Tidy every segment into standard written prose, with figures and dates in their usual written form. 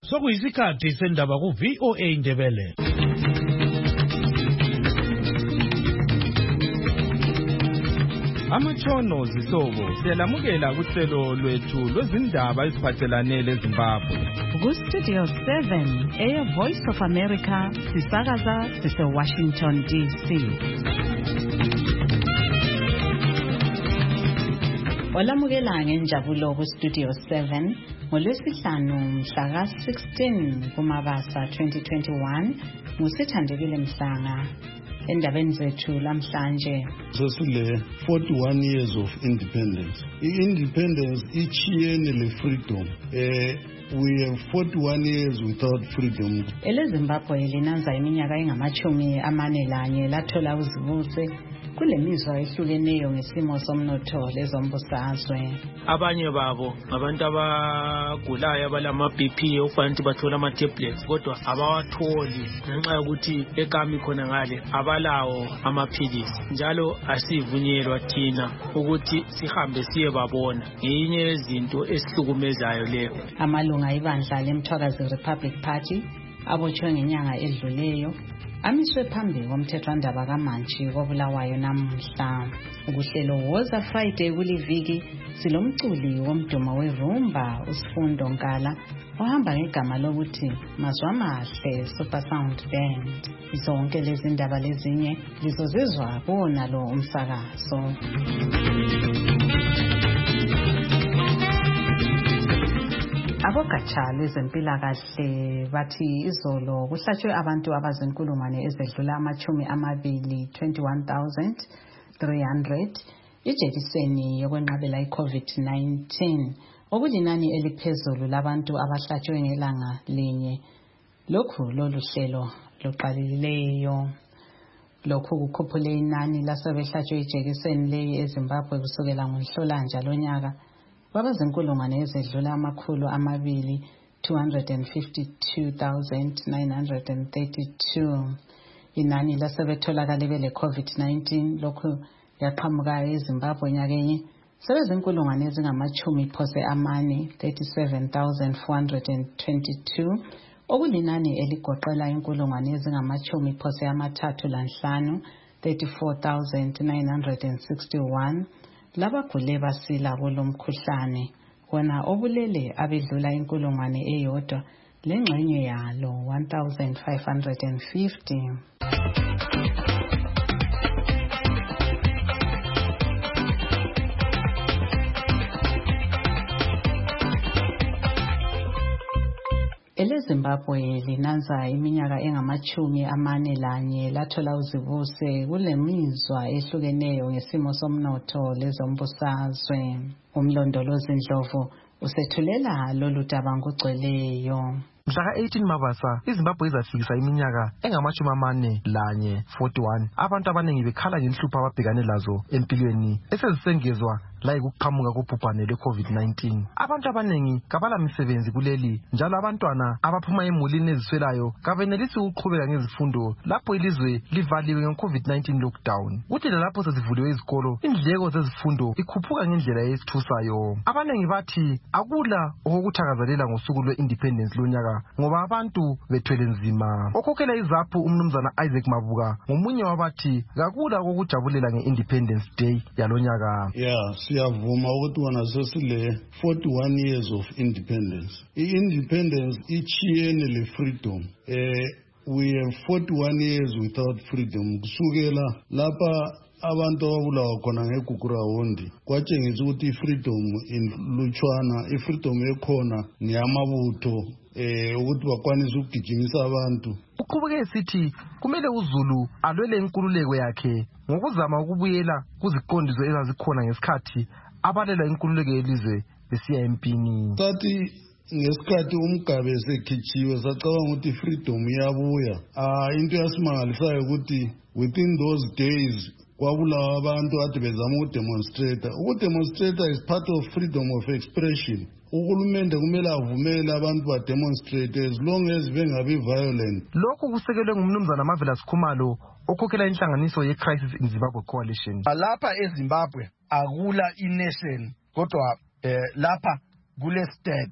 Sokuyisikhathi sendaba ku VOA Indebele. Amatshono zisobo siyalamukela kuhlelo lwethu lwezindaba eziphathelane leZimbabwe. Ku Studio 7 Voice of America sisakaza sise Washington DC. Olamukela ngenjabulo ku Studio 7 ngolwesihlanu mhla ka 16 kuMabasa 2021 ngusithandekile Mhlanga. Endabeni zethu lamhlanje sesile 41 years of independence. Independence ichiyene le freedom. We have 41 years without freedom. EleZimbabwe linanza iminyaka engamachumi amane lanye lathola uzibuse kulemizwa ehlukeneyo ngesimo somnotho lezombusazwe. Abanye babo abantu abagulayo abalama BP okufanele bathola ama tablets kodwa abawatholi ngenxa yokuthi ekami khona ngale abalawo amaphilisi. Njalo asivunyelwa thina ukuthi sihambe siyebabona. Ngenye yezinto esihlukumezayo leyo. Amalunga ibandla leMthwakazi Republic Party abotshwe ngenyanga edluleyo amiswe phambi komthethwandaba kaMantshi kobulawayo namuhla. Ukuhlelo Woza Friday kuliviki silomculi womdumo werumba uSifundo Nkala ohamba ngegama lokuthi Mazwa Mahle Super Sound Band. Zonke lezi ndaba lezinye lizozizwa kuwona lo umsakazo. Abogatsha lwezempilakahle bathi izolo kuhlatshwe abantu abazinkulungwane ezedlula amachumi amabili 21,300 ijekiseni yokwenqabela iCovid-19 okulinani eliphezulu labantu abahlatshwe ngelanga linye. Lokhu lolu hlelo luqalileyo. Lokhu kukhuphule inani lasebehlatshwe ijekiseni leyi eZimbabwe kusukela ngoNhlolanja lonyaka babazinkulungwane ezedlula amakhulu amabili 252,932. Inani lasebetholakale bele COVID-19 lokhu yaqhamuka eZimbabwe nyakenye sebezinkulungwane ezingamachumi phose amane 37,422 okulinani eligoqela inkulungwane ezingamachumi phose amathathu lanhlanu 34,961 labagule basila kulomkhuhlane wona obulele abedlula inkulungwane eyodwa lengxenye yalo 1,550. EleZimbabwe linanza iminyaka engamachumi amane lanye lathola uzibuse kulemizwa ehlukeneyo ngesimo somnotho lezombusazwe. Umlondolozi Ndlovu usethulela lolu daba ngogcweleyo. Mhla ka-18 Mabasa iZimbabwe izafikisa iminyaka engamachumi amane lanye 41 abantu abaningi bekhala ngenhlupho ababhekane lazo empilweni esezisengezwa la ukuqhamuka kobhubhane lwe-COVID-19. Abantu abaningi kabala misebenzi kuleli njalo abantwana abaphuma emulini eziswelayo kabenelisi ukuqhubeka ngezifundo lapho ilizwe livaliwe nge-COVID-19 lockdown. Kuthi lapho sezivuliwe izikolo indleko zezifundo ikhuphuka ngendlela esithusayo. Abaningi bathi akula okuthakazelela ngosuku lwe-independence lonyaka ngoba abantu bethwele nzima. Okhokhela izaphu umnumzana Isaac Mabuka ngomunye wabathi kakula okujabulela nge-Independence Day yalonyaka. Siyavuma ukuthi wona sesile 41 years of independence. I-independence ichiyene le freedom. We have 41 years without freedom. Kusukela lapha abantu ababulawa khona ngegugurawondi kwatshengisa ukuthi ifreedom inlutshwana, ifreedom ekhona ngiyamabutho ukuthi bakwanise ukugijimisa abantu. Uqhubeke esithi kumele uZulu alwele inkululeko yakhe ngokuzama ukubuyela kuziqondiso ezazikhona ngesikhathi abalela inkululeko yelizwe besiya empini. Sathi ngesikhathi umgabe esekhitshiwe sacabanga ukuthi freedom iyabuya. Into yasimangalisayo ukuthi within those days kwabulawa abantu ade bezama ukudemonstrate. Ukudemonstrate is part of freedom of expression. Uhulumende kumele avumele abantu bademonstrate as long as bengabi violent. Lokhu kusekelwe ngumnumzana Marvelous Khumalo okhokhela inhlanganiso ye-Crisis in Zimbabwe Coalition. Lapha eZimbabwe akula i-nation kodwa lapha kule state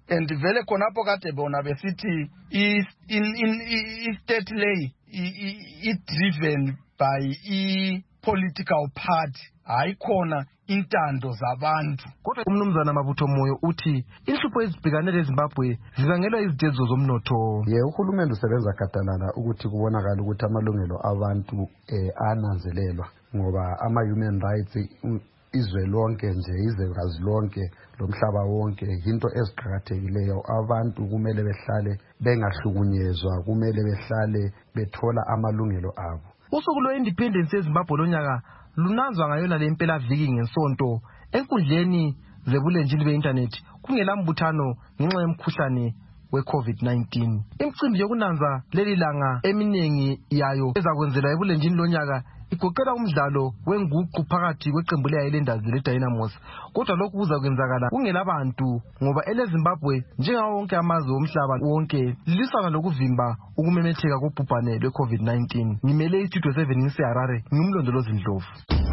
and vele khonapho kade bona besithi i-state lay i-driven by i-political party hayi khona intando zabantu. Kodwa umnumzana Mabutho Moyo uthi inhlupho ezibhekane leZimbabwe zibangelwa izitezo zomnotho. Uhulumende usebenza gadalala ukuthi kubonakala ukuthi amalungelo abantu ananzelelwa ngoba ama-human rights izwe lonke nje izwekazi lonke lomhlaba wonke into eziqhakathekileyo. Abantu kumele behlale bengahlukunyezwa, kumele behlale bethola amalungelo abo. Usuku lwe-independence yeZimbabwe lonyaka lunanzwa ngayona le mpelaviki ngesonto enkundleni zebulenjini be-internet kungela mbuthano ngenxa yomkhuhlane we-COVID-19. Imicimbi yokunanza leli langa eminingi yayo ezakwenzelwa ebulenjini lonyaka igoqela umdlalo wenguqu phakathi kweqembu le-Highlanders le-Dynamos. Kodwa lokhu kuzakwenzakala kungela bantu ngoba eleZimbabwe njengawo wonke amazwe omhlaba wonke lilisana lokuvimba ukumemetheka kobhubhane lwe-COVID-19. Ngimele iStudio 7 ngiseHarare, ngimlondolozi Ndlovu.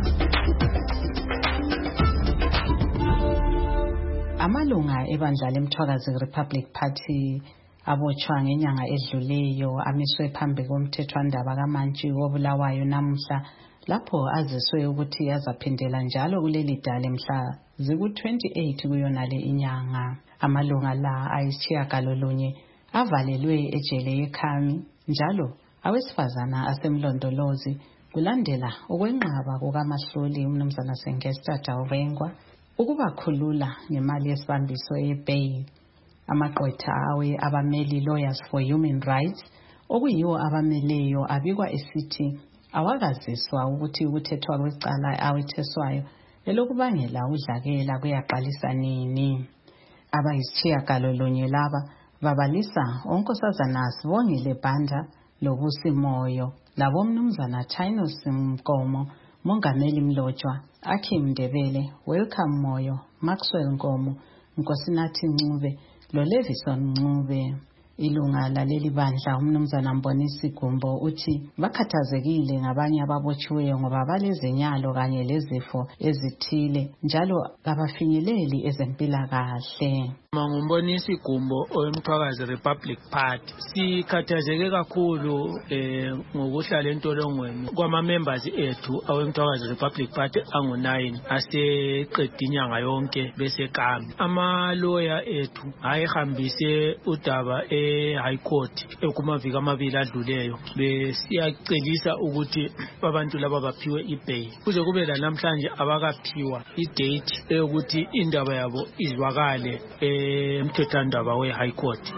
Amalunga ebandla leMthwakazi Republic Party abotshwa ngenyanga edluleyo amiswe phambi komthethwandaba kaMantshi wobulawayo namuhla lapho aziswe ukuthi azaphindela njalo kuleli dale mhla ziku-28 kuyonale inyanga. Amalunga la ayisitshiyagalolunye avalelwe ejele yeKhami njalo awesifazana asemlondolozi kulandela ukwenqaba kukaMahluli umnumzana Sengesta Dawengwa ukubakhulula ngemali yesibambiso ye-bail. Amaqwetha awe abameli Lawyers for Human Rights okuyiwo abameleyo abikwa esithi awakaziswa ukuthi ukuthethwa kwecala awetheswayo elokubangela udlakela kuyaqalisa nini. Abayisitshiyagalolunye laba babalisa onkosazana Sibongile Banda loBusi Moyo labomnumzana Tynus Mkomo, Mongameli Mlotshwa, Akim Ndebele, Welcome Moyo, Maxwell Nkomo, Nkosinathi Ncube loLevison Ncube. Ilunga laleli bandla umnumzana Mbonisi Gumbo uthi bakhathazekile ngabanye ababotshiweyo ngoba balezinyalo kanye lezifo ezithile njalo abafinyeleli ezempilakahle. Ngumbonisi Gumbo oweMthwakazi Republic Party. Sikhathazeke kakhulu ngokuhlala entolongweni kwama-members ethu aweMthwakazi Republic Party angu-9 aseqeda inyanga yonke beseKhami. Amaloya ethu ayehambise udaba High Court kumaviki amabili adluleyo besiyacelisa ukuthi abantu laba baphiwe i-bail. Kuze kube lanamhlanje abakaphiwa i-date eyokuthi indaba yabo izwakale emthethwandaba we-High Court.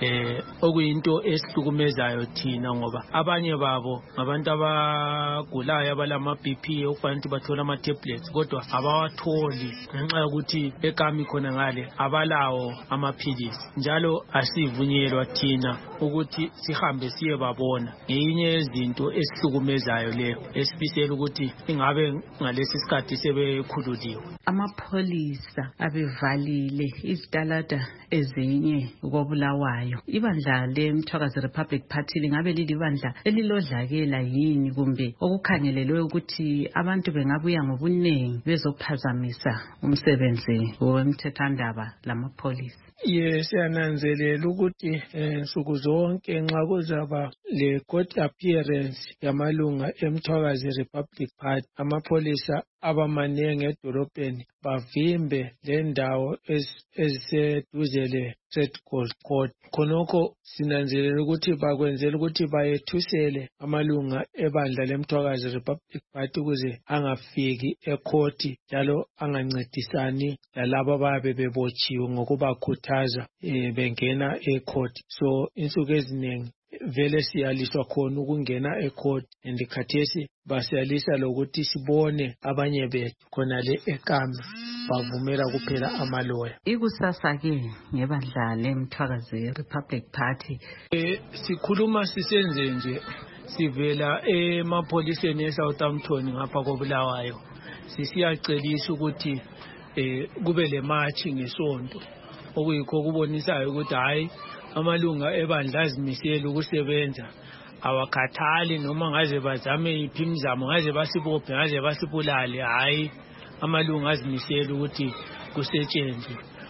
Okuyinto esihlukumezayo thina ngoba abanye babo ngabantu abagulayo abalama-BP okufanele bathola ama-tablets kodwa abawatholi ngenxa yokuthi eKhami khona ngale abalawo amaphilisi njalo asivunyelwa thina ukuthi sihambe siye babona. Ngeyinye yezinto esihlukumezayo leyo esifisela ukuthi ingabe ngalesi sikhathi sebekhululiwe. Amapholisa abevalile izitalada ezinye kobulawayo. Ibandla leMthwakazi Republic Party lingabe lilibandla elilodlakela yini kumbe okukhangelelwe ukuthi abantu bengabuya ngobunengi bezophazamisa umsebenzi womthethwandaba lamapholisa? Siyananzelela ukuthi nsuku zonke nxa kuzaba le court appearance yamalunga eMthwakazi Republic Party amapholisa abamanenge edolobheni bavimbe lendawo eziseduze le-Trade Court. Khonokho sinanzelela ukuthi bakwenzela ukuthi bayethusele amalunga ebandla leMthwakazi Republic Party ukuze angafiki ekhoti njalo angancedisani lalabo ababe bebotshiwe ngokubakhuthaza bengena ekhoti. So insuku eziningi vele siyaliswa khona ukungena ekhoti andikhathesi basiyalisa lokuthi sibone abanye bethu khonale eKhami bavumela kuphela amaloya. Ikusasa ke ngebandla leMthwakazi Republic Party sikhuluma sisenze nje sivela emapholiseni eSouthampton ngapha kobulawayo sisiyacelisa ukuthi kube le march ngesonto okuyikho kubonisayo ukuthi hayi amalunga ebandla azimisela ukusebenza awakhathali noma ngaze bazame iphi imizamo ngaze basibophe ngaze basibulale. Hayi amalunga azimisela ukuthi kusetshenzwe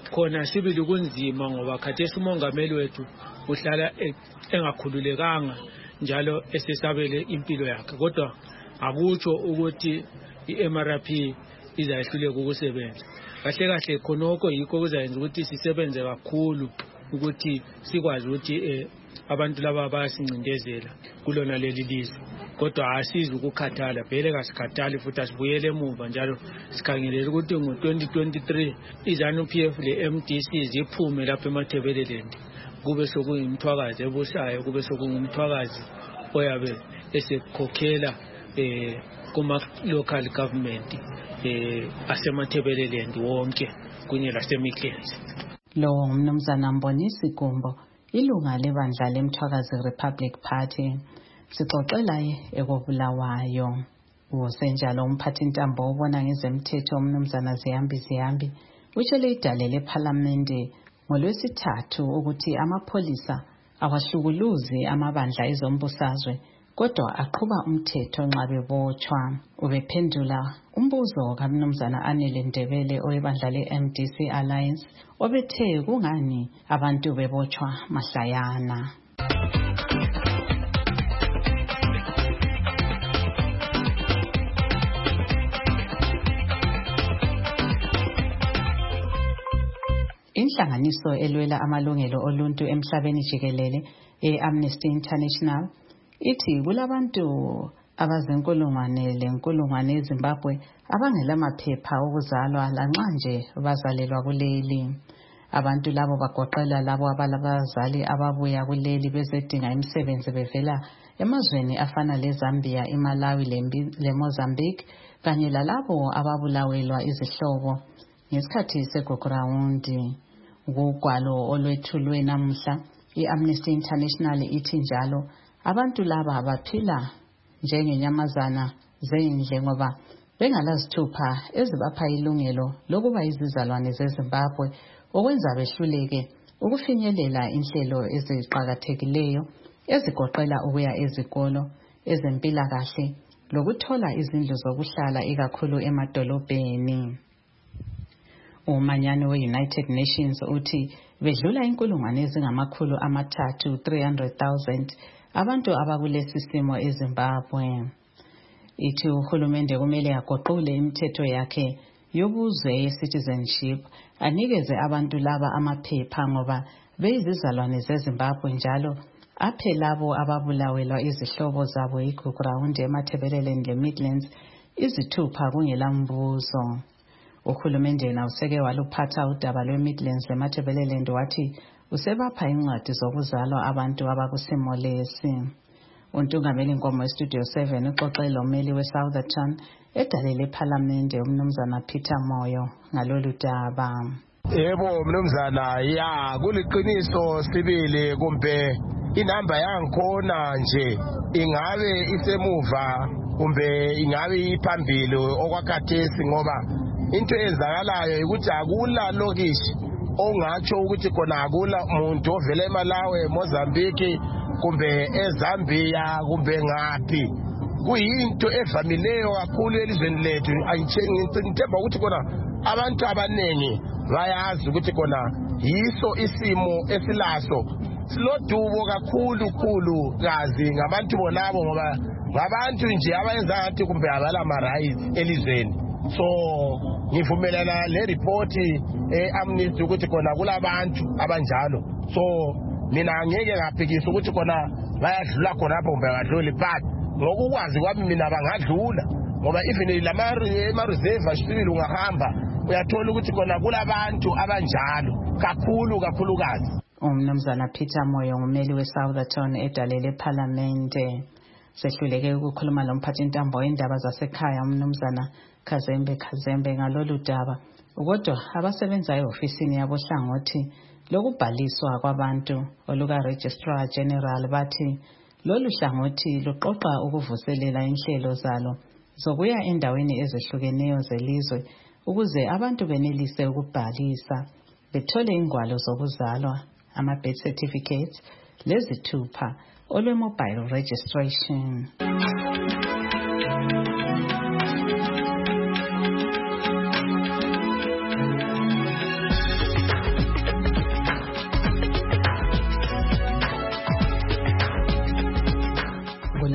khona sibili kunzima ngoba khathesi umongameli wethu uhlala engakhululekanga njalo esesabele impilo yakhe, kodwa akutsho ukuthi i-MRP izayehluleka ukusebenza. Kahle kahle khonoko yikho kuzayenza ukuthi sisebenze kakhulu ukuthi sikwazi ukuthi abantu laba bayasincindezela kulona leli lizwe, kodwa asizi ukukhathala, vele kasikhathali futhi asibuyele emuva njalo sikhangelele ukuthi ngo-2023 iZANU-PF le-MDC ziphume lapha eMatabeleland, kube sokuyimthwakazi ebusayo, kube sokungumthwakazi oyabe esekhokhela kuma-local government asematabeleland wonke kunye laseMidlands. Lo ngumnumzana Mbonisi Gumbo, ilunga lebandla lemthwakazi Republic Party, sixoxela ekobulawayo. Usenjalo umphathintambo obona ngezemthetho umnumzana Ziyambi utshele idale lephalamende ngoLwesithathu ukuthi amapholisa awahlukuluzi amabandla ezombusazwe kodwa aqhuba umthetho nxa bebotshwa. Ubephendula umbuzo kaMnumzana Anele Ndebele owebandla le-MDC Alliance obethe kungani abantu bebotshwa mahlayana. Inhlanganiso elwela amalungelo oluntu emhlabeni jikelele e-Amnesty International ithi kulabantu abazinkulungwane eZimbabwe abangela maphepha okuzalwa lanxa nje bazalelwa kuleli. Abantu labo bagoqela labo abalabazali ababuya kuleli bezedinga imisebenzi bevela emazweni afana leZambia, iMalawi leMozambique kanye lalabo ababulawelwa izihlobo ngesikhathi segugurawundi. Kugwalo olwethulwe namuhla i-Amnesty International ithi njalo abantu laba baphila njengenyamazana zendle ngoba bengalazithupha ezibapha ilungelo lokuba izizalwane zeZimbabwe okwenza behluleke ukufinyelela inhlelo eziqhakathekileyo ezigoqela ukuya ezikolo, ezempilakahle lokuthola izindlu zokuhlala ikakhulu emadolobheni. Umanyano we-United Nations uthi bedlula inkulungwane ezingamakhulu 300,000 abantu abakulesi simo eZimbabwe. Ithi uhulumende kumele agoqule imithetho yakhe yobuzwe citizenship anikeze abantu laba amaphepha ngoba beyizizalwane zeZimbabwe njalo aphe labo ababulawelwa izihlobo zabo igugurawundi eMatabeleland leMidlands izithupha kungela mbuzo. Uhulumende yena useke waluphatha udaba lweMidlands leMatabeleland wathi usebapha incwadi zokuzalwa abantu abakusimo lesi. Untungameli Nkomo eStudio 7 uxoxe lomeli weSoutherton edalele ephalamende umnumzana Peter Moyo ngalolu daba. Yebo mnumzana, ya kuliqiniso sibili kumbe inamba yangikhona nje ingabe isemuva kumbe ingabe iphambili okwakhathesi ngoba into ezakalayo ukuthi akula lokishi ongatsho ukuthi khona akula umuntu ovela eMalawi, Mozambique kumbe eZambia kumbe ngaphi. Kuyinto evamileyo kakhulu elizweni lethu. Ngithemba ukuthi khona abantu abanengi bayazi ukuthi khona yiso isimo esilaso silodubo kakhulu kazi ngabantu bonabo ngoba ngabantu nje abayenza ngathi kumbe abala ma-rights elizweni. So ngivumelana le report Amnesty ukuthi khona kulabantu abanjalo. So mina ngeke ngaphikisa ukuthi khona bayadlula khona apho kumbe badluli, but ngokukwazi kwami mina bangadlula ngoba even ema-reserve asibili ungahamba uyathola ukuthi khona kulabantu abanjalo kakhulukazi. Umnumzana Peter Moyo ngumeli weSoutherton edalele ephalamende. Sehluleke ukukhuluma lomphathintambo wendaba zasekhaya umnumzana Kazembe ngalolu daba. Kodwa abasebenza e-ofisini yabohlangothi lokubhaliswa kwabantu oluka Registrar General bathi lolu hlangothi luqoqa ukuvuselela inhlelo zalo zokuya endaweni ezehlukeneyo zelizwe ukuze abantu benelise ukubhalisa bethole ingwalo zokuzalwa, ama-birth certificates lezithupha olwe-mobile registration.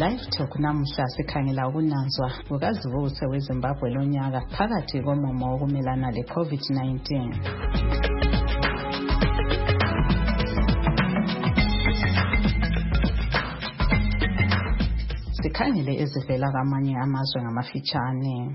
Live Talk namuhla sikhangela ukunanzwa kukaZivuse weZimbabwe lonyaka phakathi komumo wokumelana le-COVID-19. Sikhangele ezivela kwamanye amazwe ngamafitshane.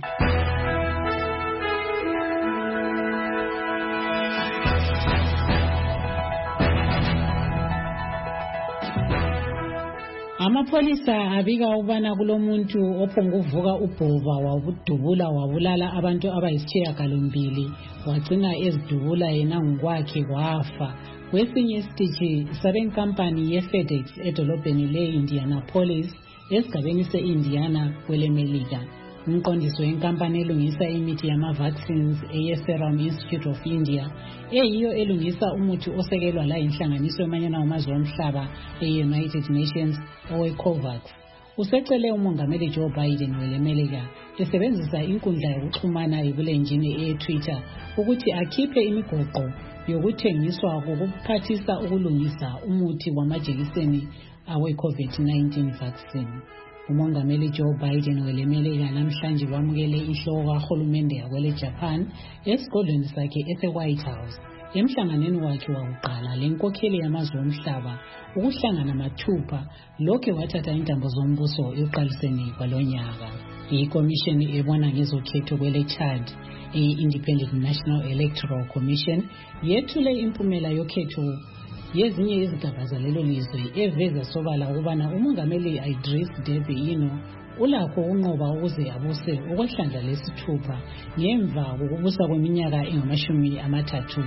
Amapholisa abika ukubana kulomuntu ophonguvuka ubhova wabudubula wabulala abantu abayisishiyagalombili wagcina ezidubula yena ngokwakhe wafa. Kwesinye isitishi sabenkampani ye-FedEx edolobheni le-Indianapolis esigabeni se-Indiana kwelemelika. Umqondisi wenkampani elungisa imithi yama-vaccines eye-Serum Institute of India eyiyo elungisa umuthi osekelwa la inhlanganiso yamanyana wamazwe omhlaba e-United Nations owe-COVAX usecele umongameli Joe Biden welemelika esebenzisa inkundla yokuxhumana ebulenjini eye-Twitter ukuthi akhiphe imigoqo yokuthengiswa kokuphathisa ukulungisa umuthi wamajekiseni awe-COVID-19 vaccine. Umongameli Joe Biden welemelika namhlanje wamukele inhloko kahulumende yakwele Japan esigodlweni sakhe ese-White House emhlanganweni wakhe wakuqala lenkokheli yamazwe omhlaba ukuhlangana mathupha lokhe wathatha intambo zombuso ekuqaliseni kwalonyaka. Ikomishini ebona ngezokhetho kwele Chad i-Independent National Electoral Commission yethule impumela yokhetho yezinye izigaba zalelo lizwe eveza sobala ukubana umongameli Idris Deby Itno ulakho ukunqoba ukuze abuse okwehlandla lesithupha ngemva kokubusa kweminyaka engama-30.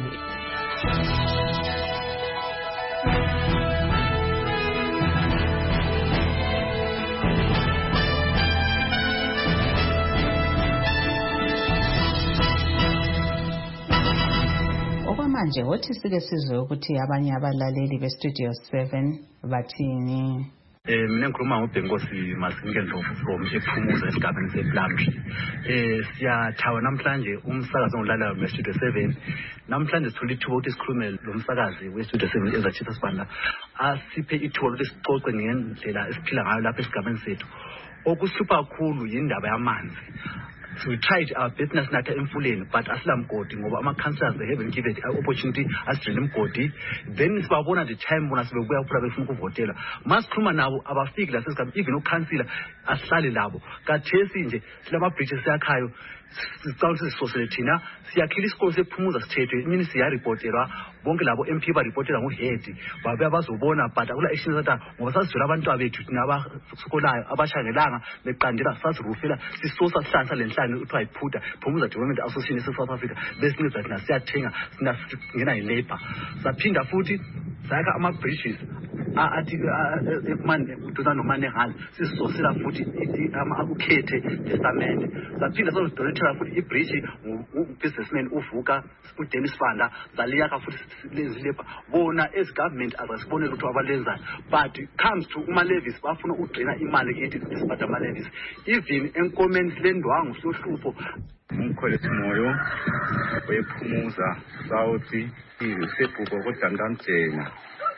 Manje wothi sike sizwe ukuthi abanye abalaleli beStudio 7 bathini. Mina ngikhuluma ngoBhenkosi Masingendlovu from ePhumuza esigabeni sePlumtree. Siyathawa namhlanje umsakazo ngolala weStudio 7. Namhlanje sithole ithuba ukuthi sikhulume lo msakazi weStudio 7 ezaChief Sibanda asiphe ithuba ukuthi sicoce ngendlela esiphila ngayo lapha esigabeni sethu. Okuhlupha kakhulu yindaba yamanzi. So we tried our business nata emfuleni but asilamgodi ngoba ama-councillors they haven't given an opportunity asidrile imgodi. Then sibabona the time bona sibebuya ukuphula befuna ukuvotela masikhuluma nabo abafiki la sesigaba even ucouncillor asihlale labo kathesi nje silama-bridges siyakhayo sicala sisosele thina siyakhila isikolo sePhumuza sithethwe imini siyaripotelwa bonke labo MP baripotela ngohead babuya bazobona but akula action zata ngoba sasizwela abantu abethu thina abasikolayo abashangelanga beqandela sasirufela sisosa sihlanza lenhlangano uthiwa iPhuta Phumuza Development Association South Africa besinceda thina siyathenga singena yilabor saphinda futhi sayakha ama-bridges athi ekumane uduza nomane ngalo sisosela futhi ukhethe testament saphinda sozidonethela futhi ibridge ubusinessman uvuka uDennis Sibanda zaliyakha futhi lezilebha bona as government azasibonela ukuthi abalenzayo but comes to uma-levies bafuna ukugcina imali kithi sibhada ama-levies even enkomeni silendwangu sohlupho umkholethu moyo wePhumuza South isebhuko kodantamjena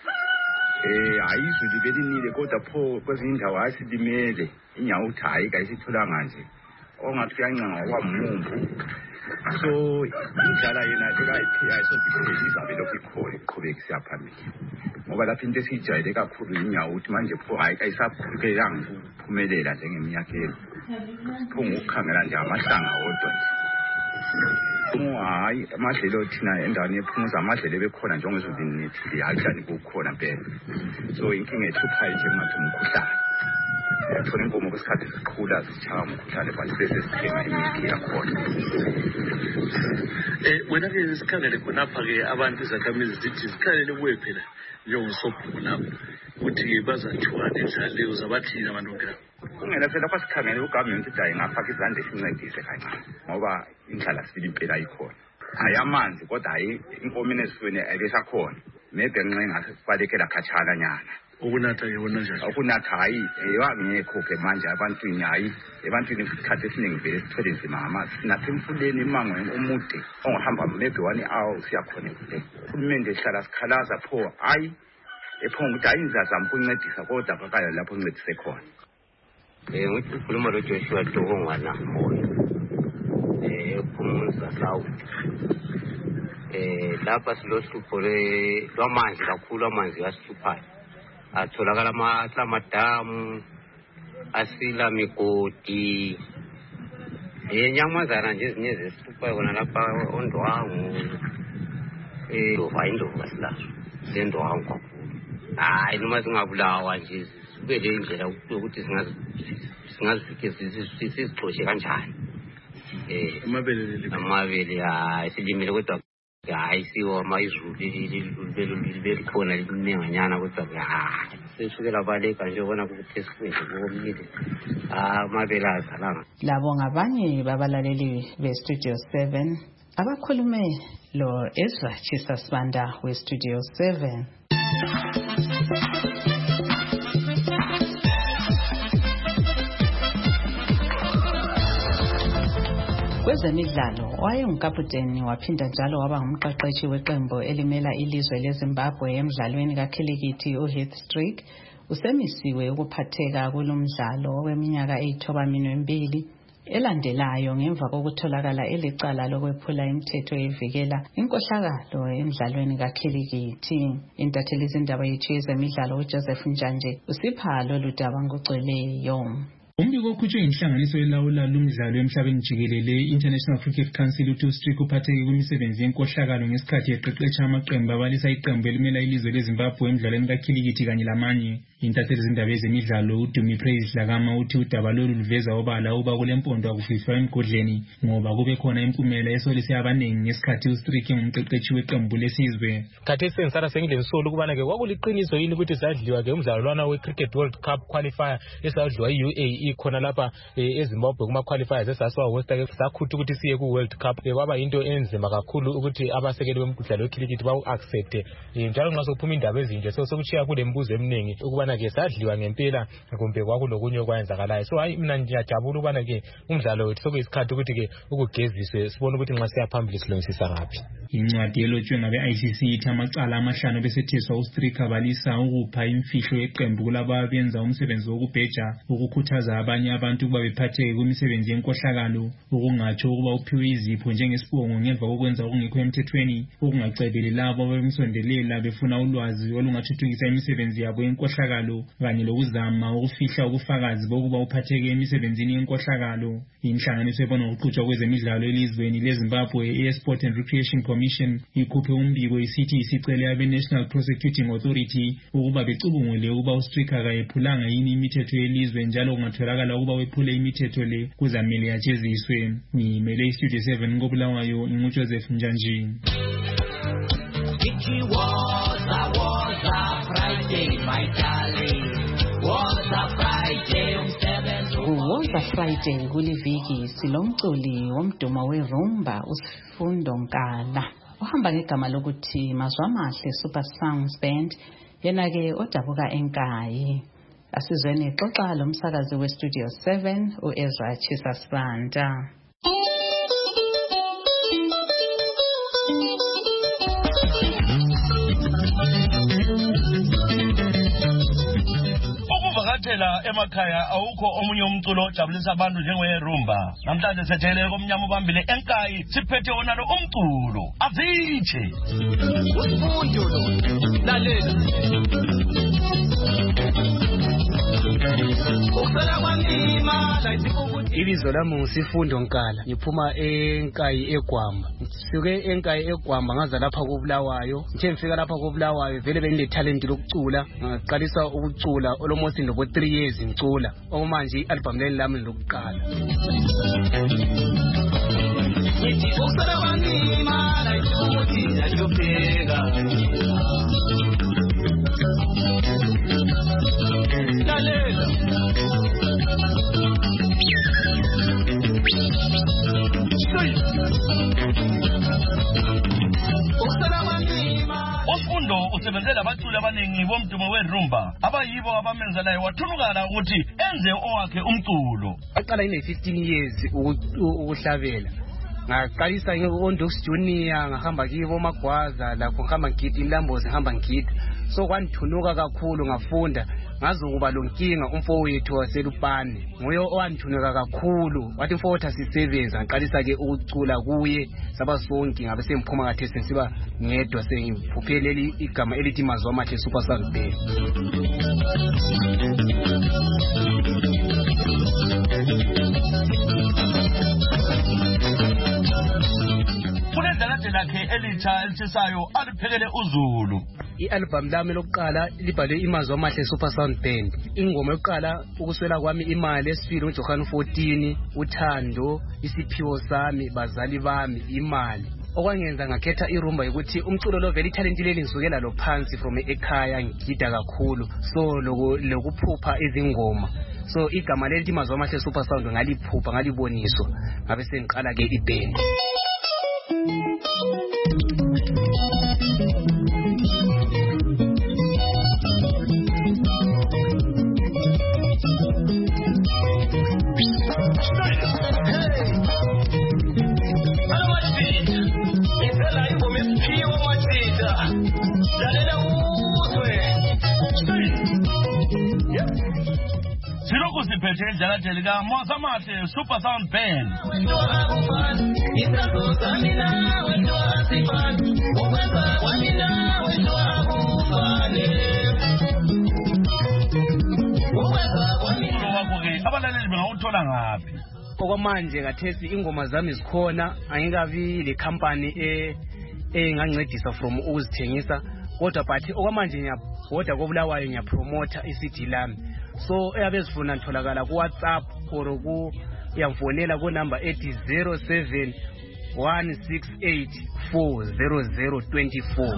ayizwi belinile kodwa pho kwezinye indawo ayisilimele inyawo uthi hayi kayisithulanga nje ongathi kuyancenga kwamumbu so indlela yena ekayiphiyayo sokuthi izabe lokhu ikhona iqhubeke siyaphambili ngoba lapha into esiyijayele kakhulu inyawo uthi manje pho hayi kayisakhululekanga ukuphumelela njengeminyakeni pho ngokukhangela nje amahlanga wodwa hayi amadlelo thina endaweni yePhumuza amadlelo bekhona njengezulwini nethile hayi kukhona mpela so inkinga ethuphayo nje ngathi umkhuhlane thola inkomo kwesikhathi sikhula sichaya umkhuhlane but bese sithenga imithi yakhona wena-ke sikhangele khonapha-ke abantu izakhamizi zithi zikhalele kuwe phela njengosobhuku lapho ukuthi bazathiwane njalo uzabathini abantu bonke lapho kungena phela lapha sikhangele ugovernment ukuthi ayingafaka izandla esincedise kancane ngoba indlala sibili impela ikhona hayi amanzi kodwa hayi inkomeni esifweni ayibesakhona maybe nxa ingase sibalekela khatshana nyana ukunatha-ke wona njani ukunatha hayi wangekho-ke manje abantwini hayi ebantwini isikhathi esiningi vele sithwele nzima ngamanzi sinatha emfuleni emangweni omude ongahamba maybe 1 hour siyakhona kule uhulumende sihlala sikhalaza pho hayi ephonga ukuthi hayi ngizazama ukuncedisa kodwa kakala lapho uncedise khona Ngithi ukhuluma lo Joshua Dongwana Moyo. Phumuza South. Lapha silohlupho lwamanzi kakhulu, amanzi asihluphayo. Atholakala amadamu, asila migodi. Inyamazana nje ezinye zesihluphayo kona lapha Ondwangu. Indlovu kasilazo. Sendwangu kakhulu. Hayi noma singabulawa nje kube le ndlela ukuthi singazifike sizixoshe kanjani. Amabele silimile kodwa hayi siwo amazulu likhona linenganyana kodwa sesukela baleka nje ubona ukuthi sikwende komile amabele azalanga. Labo ngabanye babalaleli beStudio 7 abakhulume lo Ezra Chisasibanda weStudio 7. Kwezemidlalo wayengukaputeni waphinda njalo waba ngumqeqeshi weqembu elimela ilizwe leZimbabwe emidlalweni kakhilikithi uHeath Streak usemisiwe ukuphatheka kulomdlalo weminyaka 92 elandelayo ngemva kokutholakala elicala lokwephula imithetho evikela inkohlakalo emidlalweni kakhilikithi. Intatheli izindaba yethu yezemidlalo uJoseph Njanje usipha lolu daba ngokugcweleyo. Umbiko okhutshwe inhlanganiso elawula lumdlalo emhlabeni jikelele International Cricket Council uthi uStrick uphatheke kwimisebenzi yenkohlakalo ngesikhathi eqeqesha amaqembu abalisa iqembu elimela ilizwe leZimbabwe emidlalweni kakhilikithi kanye lamanye. Intatheli izindaba ezemidlalo uDumi Praise Dlakama uthi udaba lolu luveza obala uba kulempondo akufihwa emgodleni ngoba kube khona impumela esolise abaningi ngesikhathi uStrick engumqeqeshi weqembu lesizwe. Khathesi sensara sengilensolo ukubana ke kwakuliqiniso yini ukuthi sadliwa ke umdlalo lwana weCricket World Cup qualifier esadliwa UAE khona lapha eZimbabwe kuma qualifiers esasiwa West ke sakhutha ukuthi siye ku World Cup kwaba into enzima kakhulu ukuthi abasekeli bomdlalo wecricket bawu accept njalo nxa sophuma indaba ezinje sokuchiya kule mbuzo eminingi ukubana ke sadliwa ngempela kumbe kwakulokunye okwenzakalayo. So hayi mina ngiyajabula ukubana ke umdlalo wethu sokuyisikhathi ukuthi ke ukugeziswe sibone ukuthi nxa siyaphambili silungisisa ngaphi. Incwadi elotshwe ngabe ICC ithi amacala amahlanu besetheswa uStrick abalisa ukupha imfihlo yeqembu kulabo abenza umsebenzi wokubheja ukukhuthaza abanye abantu ukuba bephatheke kwimisebenzi yenkohlakalo ukungatsho ukuba uphiwe izipho njengesibongo ngemva kokwenza okungekho emthethweni ukungacebeli labo abemsondelela befuna ulwazi olungathuthukisa imisebenzi yabo yenkohlakalo kanye lokuzama ukufihla ubufakazi bokuba uphatheke emisebenzini yenkohlakalo. Inhlanganiso ebona ukuqhutshwa kwezemidlalo elizweni leZimbabwe eSport and Recreation Commission ikhuphe umbiko isithi isicele abe-National Prosecuting Authority ukuba becubungule ukuba uStrick akayephulanga yini imithetho yelizwe njalo kungatholakala ukuba wephule imithetho le kuzamele yajeziswe. Ngimele iStudio 7 koBulawayo nginguJoseph Njanji. Woza Friday kuliviki silomculi womdumo weRumba uSifundo Nkala uhamba ngegama lokuthi Mazwamahle Super Songs Band yena ke odabuka eNkayi. Asizweni xoxa lo msakazi weStudio 7 uEzra Chisasibanda. Ukuvakatela emakhaya awukho omunye umculo ojabulisa abantu njengeRumba. Namhlanje sethele komnyama ubambile eNkayi siphethe onalo umculo. Avitshe. Usifundo lo. Lalela. Ibizo lami nguSifundo Nkala ngiphuma eNkayi eGwamba. Ngisuke eNkayi eGwamba ngaza lapha koBulawayo. Ngithe ngifika lapha koBulawayo vele benile talent lokucula. Ngaqalisa ukucula almost in about 3 years ngicula. Okumanje ialbum lami lokuqala. Ngithi usala wami mala ukuthi ngiyobheka. Lalela. Usifundo usebenzela abaculi abaningi bomdumo weRumba abayibo abamenza naye wathunukala ukuthi enze owakhe umculo. Aqala ine 15 years ukuhlabela. Ngaqalisa ngoNdox Junior ngahamba kibo Magwaza lapho ngihamba ngigida ilambozi ngihamba ngigida. So kwanithunuka kakhulu ngafunda ngazokuba lonkinga umfowethu waselupane nguye owanthunika kakhulu wathi mfowethu asisebenza ngaqalisa ke ukucula kuye saba sonke ngabe semphuma kathesi sensiba ngedwa sengiphuphele igama elithi Mazwi Amahle Super Sound Band. lakhe elitsha elithisayo aliphekele uZulu. I-album lami lokuqala libhalwe iMazwi Amahle Super Sound Band. Ingoma yokuqala ukuswela kwami imali, esifile uJohn 14, uthando, isiphiwo sami, bazali bami, imali. Okwangenza ngakhetha irumba ukuthi umculo lo vele talent leli ngisukela lo phansi from ekhaya ngigida kakhulu, so lokuphupha izingoma. So igama leli Mazwi Amahle Super Sound ngaliphupha ngaliboniswa ngabe sengiqala ke iband. Jalika Mazwi Amahle Super Sound Band. Abalaleli bengawuthola ngaphi? Okwamanje kathesi ingoma zami zikhona, angikabi le company engancedisa from ukuzithengisa, kodwa but okwamanje ngiyabhoda koBulawayo ngiyapromoter iCD lami. So eyabezifuna ntholakala ku WhatsApp or ku yamfonela ku number ethi 07 168 40024.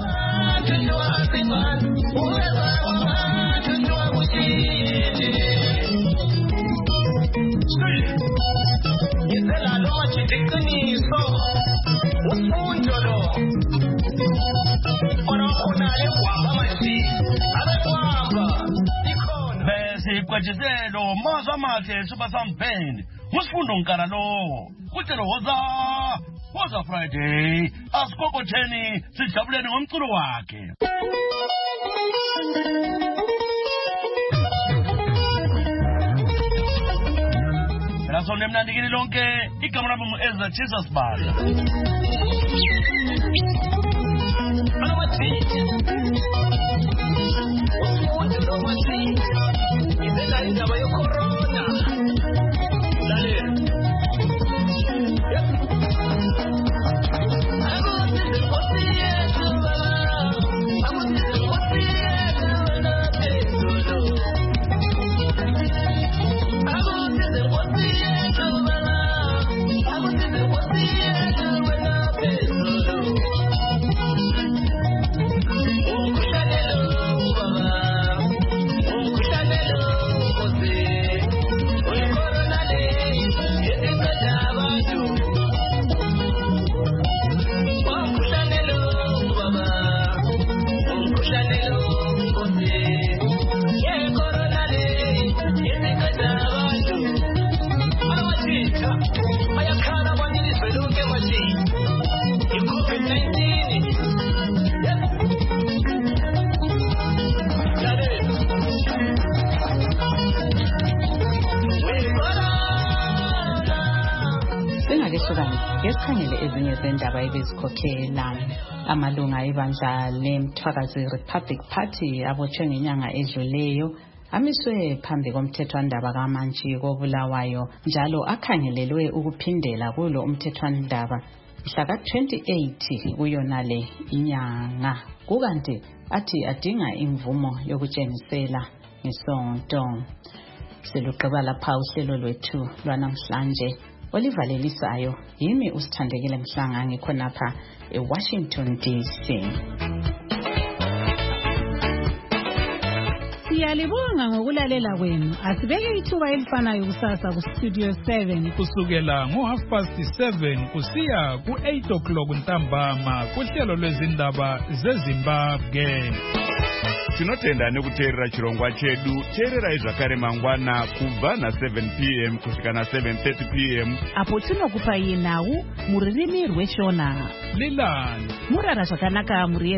Kwajizelo Mazwi Amahle Super Sound Band musifundo nkala lo kutelo woza Friday asikokotheni sijabuleni ngomculo wakhe. Rasone mnandikini lonke igama lami nguEzra Jesus Bala. Indaba yo corona dale Ngesikhangele ezinye zendaba ebezikhokhela amalunga ebandla leMthwakazi Republic Party abotshwe ngenyanga edluleyo amiswe phambi komthethwandaba kaMantshi koBulawayo njalo akhangelelwe ukuphindela kulo umthethwandaba mhla ka-28 kuyonale inyanga kukanti athi adinga imvumo yokutshengisela ngesonto. Selugqiba lapha uhlelo lwethu lwanamhlanje olivalelisayo yimi uSithandekile Mhlanga ngikhonapha eWashington DC. Siyalibonga ngokulalela kwenu. Asibeke ithuba elifanayo kusasa ku Studio 7 kusukela ngo7:30 kusiya ku8 ntambama kuhlelo lwezindaba zeZimbabwe. Tinotenda nekuteerera chirongwa chedu. Teerera zvakare mangwana kubva na7 p.m. kusvika na7:30 p.m. apo tinokupa nawu muririmi rweshona. Lilani murara zvakanaka muri